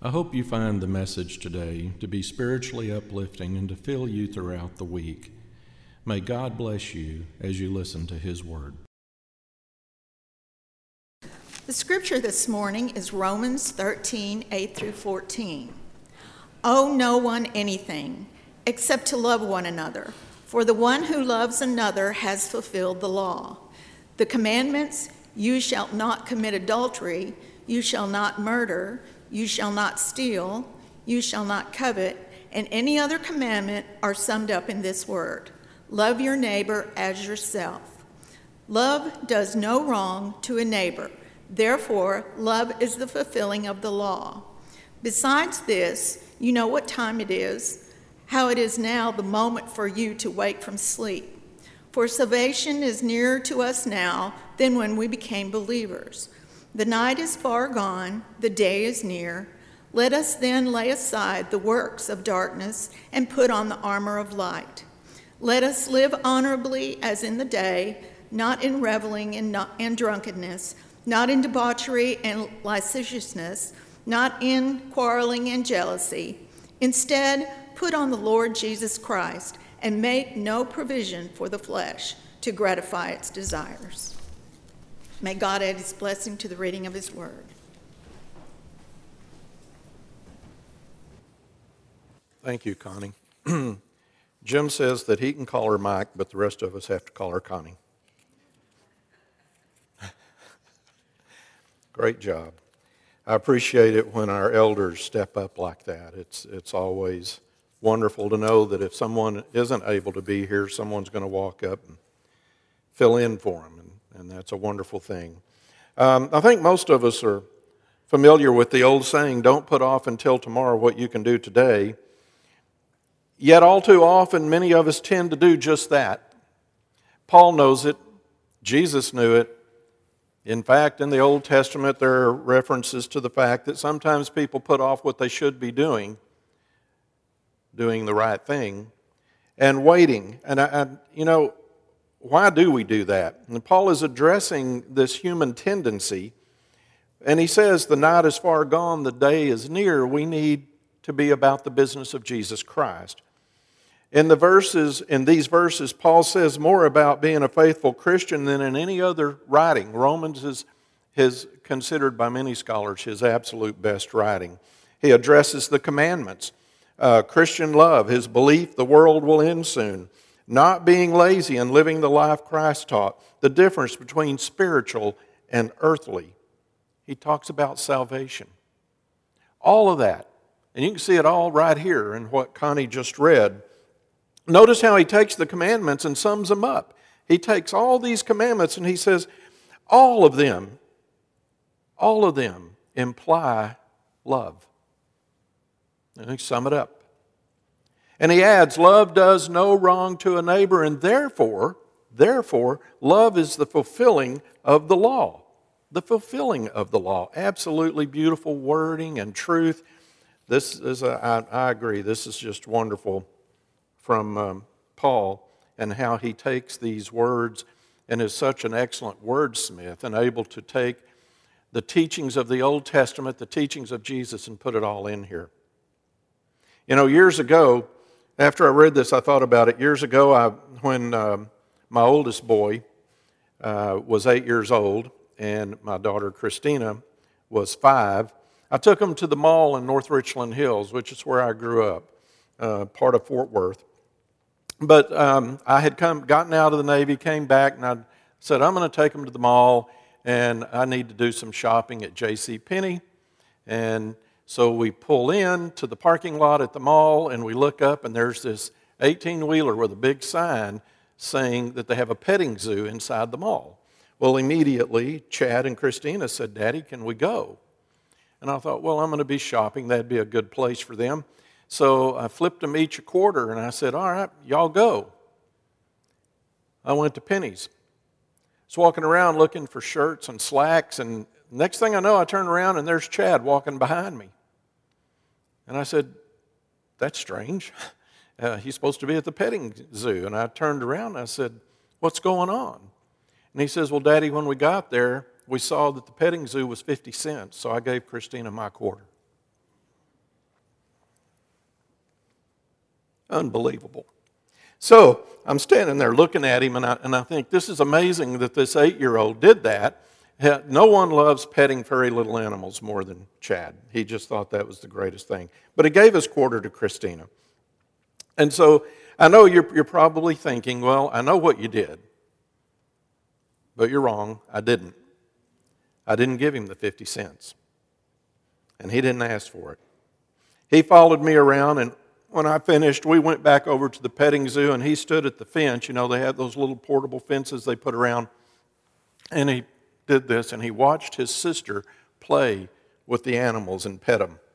I hope you find the message today to be spiritually uplifting and to fill you throughout the week. May God bless you as you listen to His Word. The scripture this morning is Romans 13, 8 through 14. Owe no one anything except to love one another, for the one who loves another has fulfilled the law. The commandments, you shall not commit adultery, you shall not murder, you shall not steal, you shall not covet, and any other commandment are summed up in this word: love your neighbor as yourself. Love does no wrong to a neighbor. Therefore, love is the fulfilling of the law. Besides this, you know what time it is, how it is now the moment for you to wake from sleep. For salvation is nearer to us now than when we became believers. The night is far gone, the day is near. Let us then lay aside the works of darkness and put on the armor of light. Let us live honorably as in the day, not in reveling and drunkenness, not in debauchery and licentiousness, not in quarreling and jealousy. Instead, put on the Lord Jesus Christ and make no provision for the flesh to gratify its desires. May God add His blessing to the reading of His word. Thank you, Connie. Jim says that he can call her Mike, but the rest of us have to call her Connie. Great job. I appreciate it when our elders step up like that. It's always wonderful to know that if someone isn't able to be here, someone's going to walk up and fill in for them, and that's a wonderful thing. I think most of us are familiar with the old saying, don't put off until tomorrow what you can do today. Yet all too often, many of us tend to do just that. Paul knows it. Jesus knew it. In fact, in the Old Testament, there are references to the fact that sometimes people put off what they should be doing the right thing, and waiting. And why do we do that? And Paul is addressing this human tendency, and he says, the night is far gone, the day is near. We need to be about the business of Jesus Christ. In these verses, Paul says more about being a faithful Christian than in any other writing. Romans is considered by many scholars his absolute best writing. He addresses the commandments, Christian love, his belief the world will end soon, not being lazy and living the life Christ taught, the difference between spiritual and earthly. He talks about salvation. All of that. And you can see it all right here in what Connie just read. Notice how he takes the commandments and sums them up. He takes all these commandments and he says, all of them imply love. And he sums it up. And he adds, love does no wrong to a neighbor, and therefore, love is the fulfilling of the law. The fulfilling of the law. Absolutely beautiful wording and truth. I agree, this is just wonderful from Paul, and how he takes these words and is such an excellent wordsmith and able to take the teachings of the Old Testament, the teachings of Jesus, and put it all in here. Years ago, after I read this, I thought about it. Years ago, when my oldest boy was 8 years old and my daughter Christina was 5, I took him to the mall in North Richland Hills, which is where I grew up, part of Fort Worth. But I had gotten out of the Navy, came back, and I said, I'm going to take him to the mall, and I need to do some shopping at JCPenney. And so we pull in to the parking lot at the mall, and we look up, and there's this 18-wheeler with a big sign saying that they have a petting zoo inside the mall. Well, immediately, Chad and Christina said, Daddy, can we go? And I thought, well, I'm going to be shopping. That'd be a good place for them. So I flipped them each a quarter, and I said, all right, y'all go. I went to Penny's. I was walking around looking for shirts and slacks, and next thing I know, I turned around, and there's Chad walking behind me. And I said, that's strange. He's supposed to be at the petting zoo. And I turned around, and I said, what's going on? And he says, well, Daddy, when we got there, we saw that the petting zoo was 50 cents, so I gave Christina my quarter. Unbelievable. So I'm standing there looking at him, and I think this is amazing that this 8-year-old did that. No one loves petting furry little animals more than Chad. He just thought that was the greatest thing. But he gave his quarter to Christina. And so I know you're probably thinking, well, I know what you did. But you're wrong. I didn't. I didn't give him the 50 cents. And he didn't ask for it. He followed me around, and when I finished, we went back over to the petting zoo, and he stood at the fence. You know, they have those little portable fences they put around. And he did this, and he watched his sister play with the animals and pet them.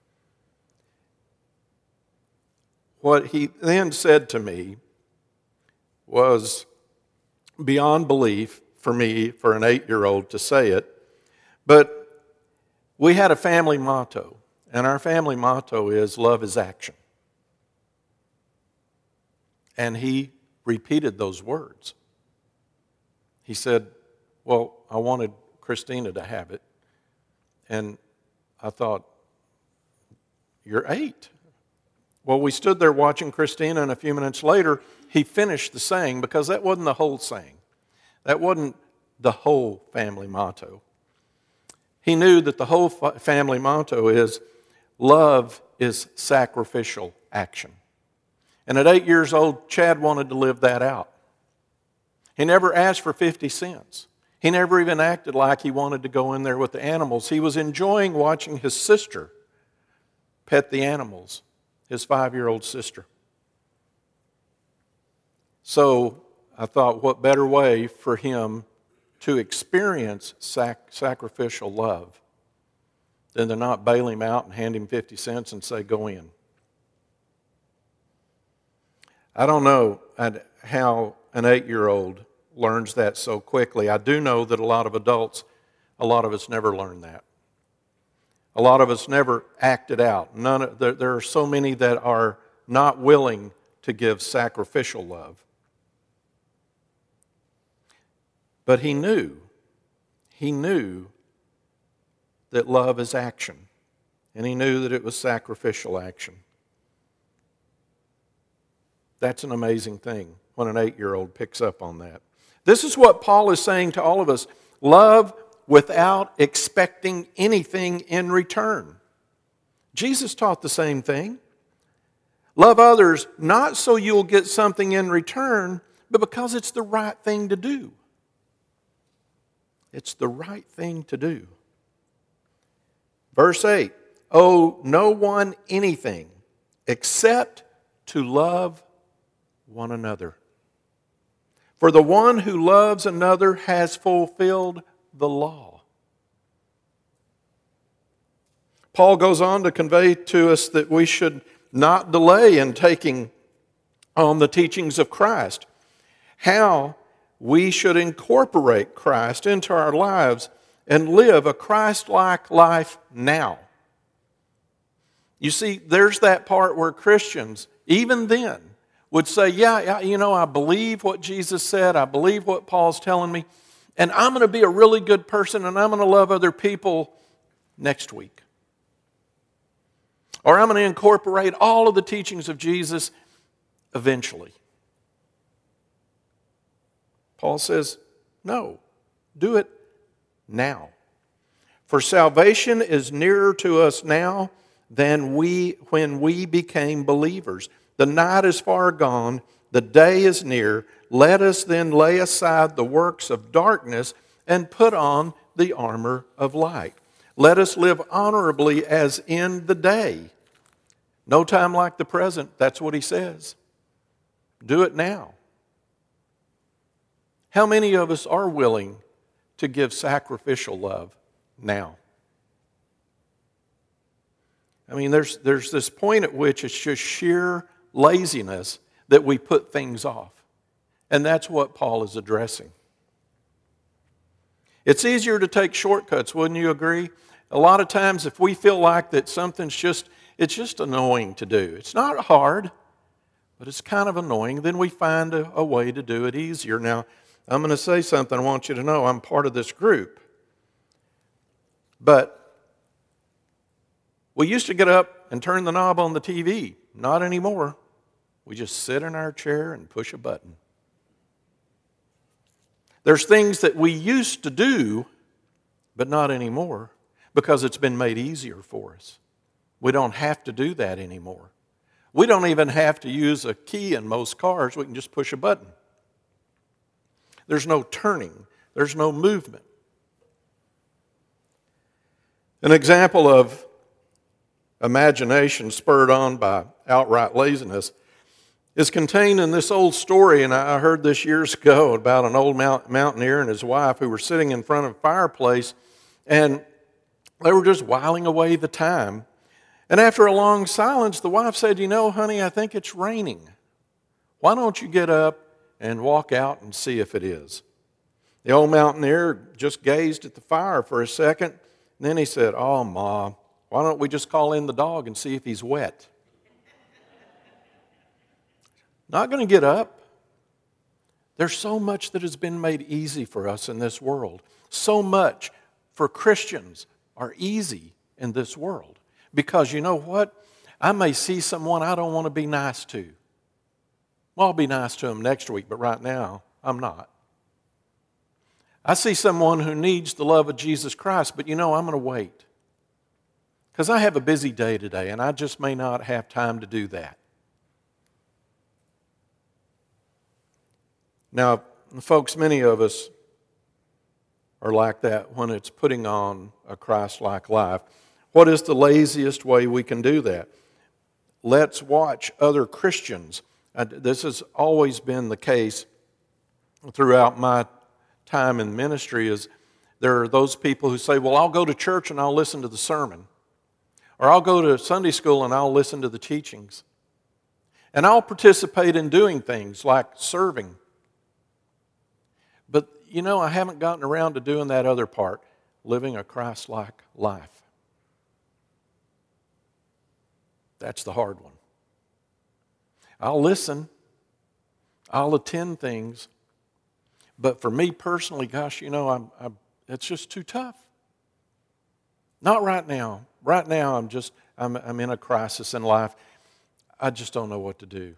What he then said to me was beyond belief for me, for an 8-year-old to say it. But we had a family motto, and our family motto is love is action. And he repeated those words. He said, well, I wanted Christina to have it. And I thought, you're 8. Well, we stood there watching Christina, and a few minutes later, he finished the saying, because that wasn't the whole saying. That wasn't the whole family motto. He knew that the whole family motto is, love is sacrificial action. And at 8 years old, Chad wanted to live that out. He never asked for 50 cents. He never even acted like he wanted to go in there with the animals. He was enjoying watching his sister pet the animals, his 5-year-old sister. So I thought, what better way for him to experience sacrificial love than to not bail him out and hand him 50 cents and say, go in. I don't know how an 8-year-old learns that so quickly. I do know that a lot of adults, a lot of us never learn that. A lot of us never act it out. There are so many that are not willing to give sacrificial love. But he knew that love is action. And he knew that it was sacrificial action. That's an amazing thing when an 8-year-old picks up on that. This is what Paul is saying to all of us. Love without expecting anything in return. Jesus taught the same thing. Love others not so you'll get something in return, but because it's the right thing to do. It's the right thing to do. Verse 8, owe no one anything except to love one another. For the one who loves another has fulfilled the law. Paul goes on to convey to us that we should not delay in taking on the teachings of Christ. How we should incorporate Christ into our lives and live a Christ-like life now. You see, there's that part where Christians, even then, would say, yeah, I believe what Jesus said. I believe what Paul's telling me. And I'm going to be a really good person and I'm going to love other people next week. Or I'm going to incorporate all of the teachings of Jesus eventually. Paul says, no, do it now. For salvation is nearer to us now than when we became believers. The night is far gone, the day is near. Let us then lay aside the works of darkness and put on the armor of light. Let us live honorably as in the day. No time like the present, that's what he says. Do it now. How many of us are willing to give sacrificial love now? I mean, there's this point at which it's just sheer laziness that we put things off. And that's what Paul is addressing. It's easier to take shortcuts, wouldn't you agree? A lot of times if we feel like that something's just annoying to do. It's not hard, but it's kind of annoying. Then we find a way to do it easier. Now, I'm going to say something I want you to know. I'm part of this group. But we used to get up and turn the knob on the TV. Not anymore. We just sit in our chair and push a button. There's things that we used to do, but not anymore, because it's been made easier for us. We don't have to do that anymore. We don't even have to use a key in most cars. We can just push a button. There's no turning. There's no movement. An example of imagination spurred on by outright laziness is contained in this old story, and I heard this years ago about an old mountaineer and his wife who were sitting in front of a fireplace, and they were just whiling away the time. And after a long silence, the wife said, "You know, honey, I think it's raining. Why don't you get up and walk out and see if it is?" The old mountaineer just gazed at the fire for a second, and then he said, "Oh, Ma, why don't we just call in the dog and see if he's wet?" Not going to get up. There's so much that has been made easy for us in this world. So much for Christians are easy in this world. Because you know what? I may see someone I don't want to be nice to. Well, I'll be nice to them next week, but right now, I'm not. I see someone who needs the love of Jesus Christ, but you know, I'm going to wait. Because I have a busy day today, and I just may not have time to do that. Now, folks, many of us are like that when it's putting on a Christ-like life. What is the laziest way we can do that? Let's watch other Christians. This has always been the case throughout my time in ministry. Is there are those people who say, "Well, I'll go to church and I'll listen to the sermon. Or I'll go to Sunday school and I'll listen to the teachings. And I'll participate in doing things like serving. But, you know, I haven't gotten around to doing that other part, living a Christ-like life." That's the hard one. I'll listen. I'll attend things. But for me personally, gosh, you know, it's just too tough. Not right now. Right now, I'm in a crisis in life. I just don't know what to do.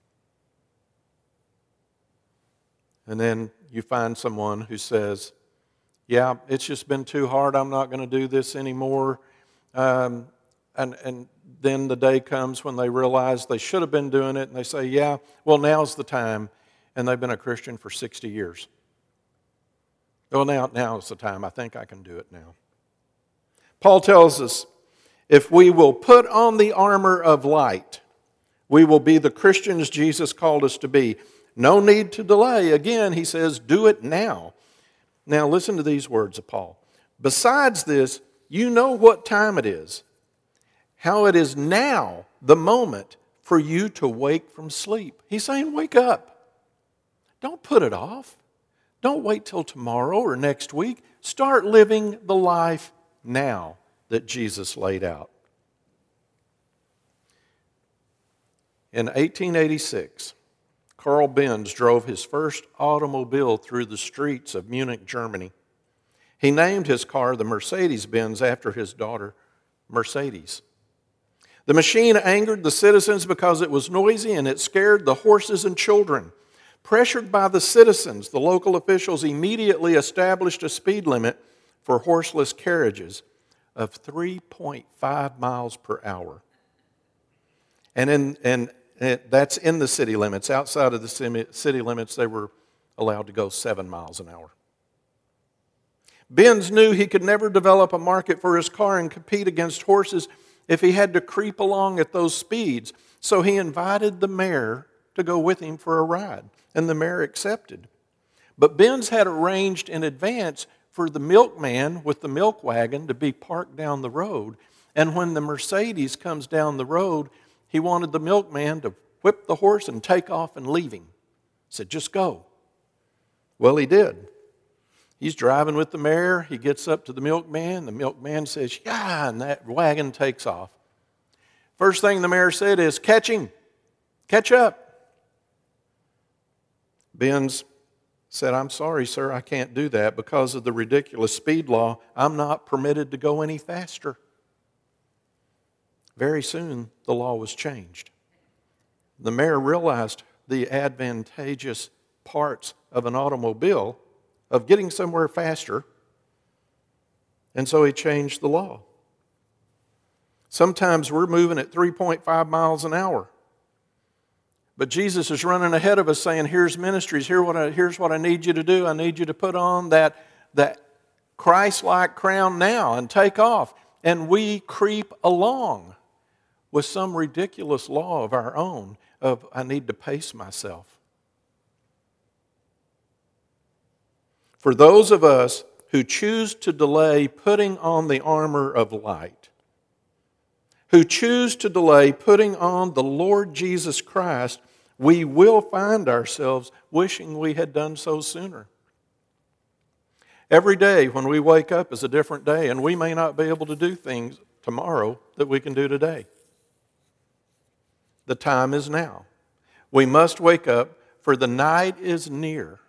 And then you find someone who says, "Yeah, it's just been too hard. I'm not going to do this anymore." And then the day comes when they realize they should have been doing it, and they say, "Yeah, well, now's the time." And they've been a Christian for 60 years. Well, now's the time. I think I can do it now. Paul tells us, if we will put on the armor of light, we will be the Christians Jesus called us to be. No need to delay. Again, he says, do it now. Now, listen to these words of Paul. Besides this, you know what time it is, how it is now the moment for you to wake from sleep. He's saying, wake up. Don't put it off. Don't wait till tomorrow or next week. Start living the life now that Jesus laid out. In 1886, Carl Benz drove his first automobile through the streets of Munich, Germany. He named his car the Mercedes-Benz after his daughter, Mercedes. The machine angered the citizens because it was noisy and it scared the horses and children. Pressured by the citizens, the local officials immediately established a speed limit for horseless carriages of 3.5 miles per hour. And that's in the city limits. Outside of the city limits, they were allowed to go 7 miles an hour. Benz knew he could never develop a market for his car and compete against horses if he had to creep along at those speeds. So he invited the mayor to go with him for a ride, and the mayor accepted. But Benz had arranged in advance for the milkman with the milk wagon to be parked down the road. And when the Mercedes comes down the road, he wanted the milkman to whip the horse and take off and leave him. He said, just go. Well, he did. He's driving with the mayor. He gets up to the milkman. The milkman says, yeah, and that wagon takes off. First thing the mayor said is, catch him. Catch up. Benz said, I'm sorry, sir, I can't do that. Because of the ridiculous speed law, I'm not permitted to go any faster. Very soon, the law was changed. The mayor realized the advantageous parts of an automobile, of getting somewhere faster, and so he changed the law. Sometimes we're moving at 3.5 miles an hour. But Jesus is running ahead of us saying, here's ministries, here's what I need you to do. I need you to put on that Christ-like crown now and take off. And we creep along with some ridiculous law of our own of I need to pace myself. For those of us who choose to delay putting on the armor of light, who choose to delay putting on the Lord Jesus Christ, we will find ourselves wishing we had done so sooner. Every day when we wake up is a different day, and we may not be able to do things tomorrow that we can do today. The time is now. We must wake up, for the night is near.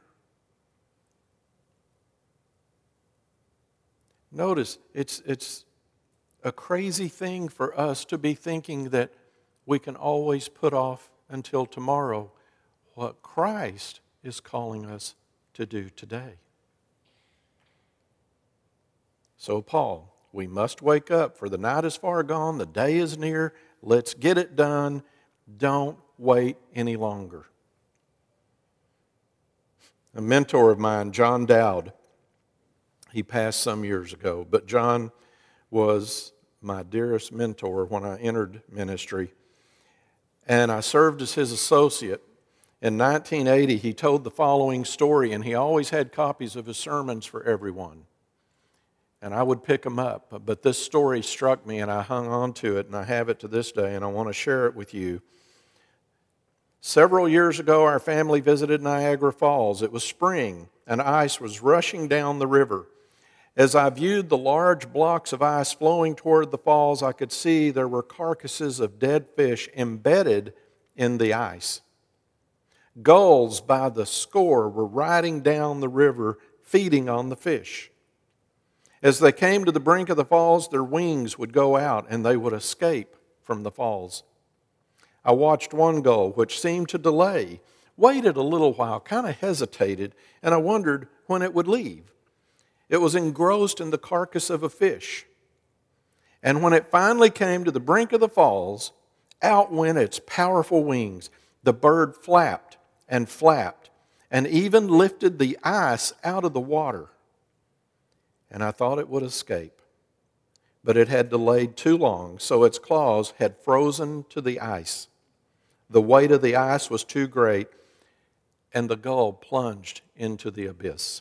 Notice, it's a crazy thing for us to be thinking that we can always put off until tomorrow what Christ is calling us to do today. So Paul, we must wake up, for the night is far gone, the day is near, let's get it done, don't wait any longer. A mentor of mine, John Dowd, he passed some years ago, but John was my dearest mentor when I entered ministry. And I served as his associate. In 1980, he told the following story, and he always had copies of his sermons for everyone. And I would pick them up. But this story struck me, and I hung on to it, and I have it to this day, and I want to share it with you. Several years ago, our family visited Niagara Falls. It was spring, and ice was rushing down the river. As I viewed the large blocks of ice flowing toward the falls, I could see there were carcasses of dead fish embedded in the ice. Gulls by the score were riding down the river, feeding on the fish. As they came to the brink of the falls, their wings would go out and they would escape from the falls. I watched one gull, which seemed to delay, waited a little while, kind of hesitated, and I wondered when it would leave. It was engrossed in the carcass of a fish. And when it finally came to the brink of the falls, out went its powerful wings. The bird flapped and even lifted the ice out of the water. And I thought it would escape. But it had delayed too long, so its claws had frozen to the ice. The weight of the ice was too great, and the gull plunged into the abyss.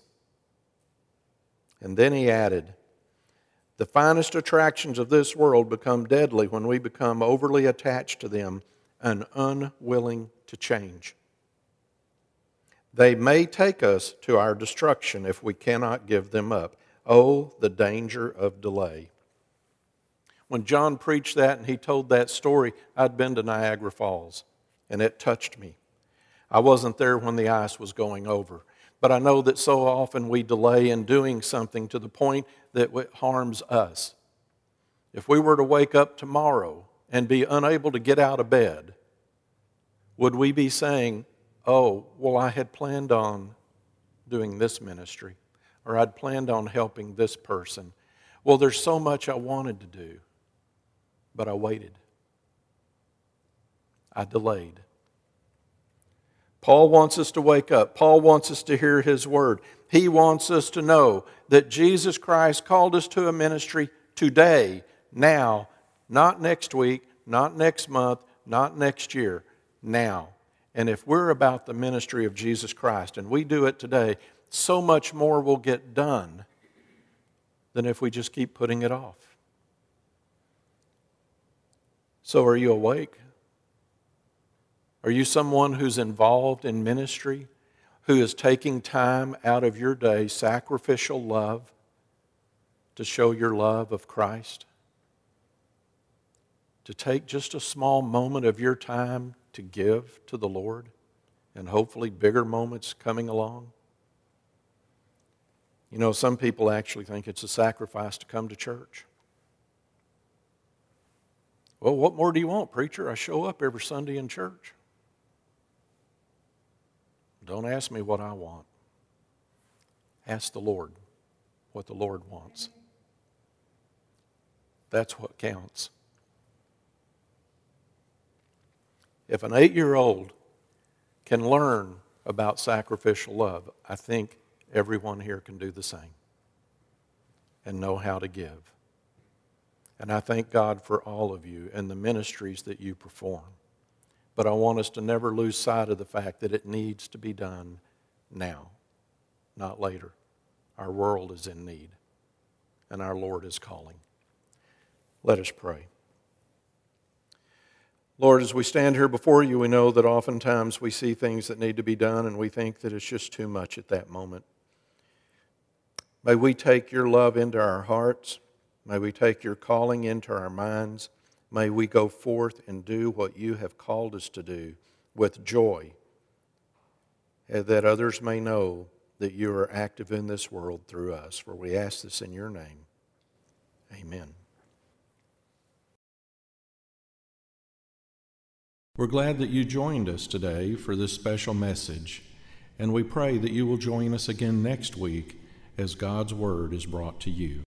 And then he added, the finest attractions of this world become deadly when we become overly attached to them and unwilling to change. They may take us to our destruction if we cannot give them up. Oh, the danger of delay. When John preached that and he told that story, I'd been to Niagara Falls, and it touched me. I wasn't there when the ice was going over. But I know that so often we delay in doing something to the point that it harms us. If we were to wake up tomorrow and be unable to get out of bed, would we be saying, oh, well, I had planned on doing this ministry, or I'd planned on helping this person. Well, there's so much I wanted to do, but I waited. I delayed. Paul wants us to wake up. Paul wants us to hear his word. He wants us to know that Jesus Christ called us to a ministry today, now, not next week, not next month, not next year, now. And if we're about the ministry of Jesus Christ and we do it today, so much more will get done than if we just keep putting it off. So are you awake? Are you someone who's involved in ministry, who is taking time out of your day, sacrificial love, to show your love of Christ? To take just a small moment of your time to give to the Lord, and hopefully bigger moments coming along? You know, some people actually think it's a sacrifice to come to church. Well, what more do you want, preacher? I show up every Sunday in church. Don't ask me what I want. Ask the Lord what the Lord wants. That's what counts. If an 8-year-old can learn about sacrificial love, I think everyone here can do the same and know how to give. And I thank God for all of you and the ministries that you perform. But I want us to never lose sight of the fact that it needs to be done now, not later. Our world is in need, and our Lord is calling. Let us pray. Lord, as we stand here before you, we know that oftentimes we see things that need to be done, and we think that it's just too much at that moment. May we take your love into our hearts. May we take your calling into our minds. May we go forth and do what you have called us to do with joy, that others may know that you are active in this world through us. For we ask this in your name. Amen. We're glad that you joined us today for this special message, and we pray that you will join us again next week as God's Word is brought to you.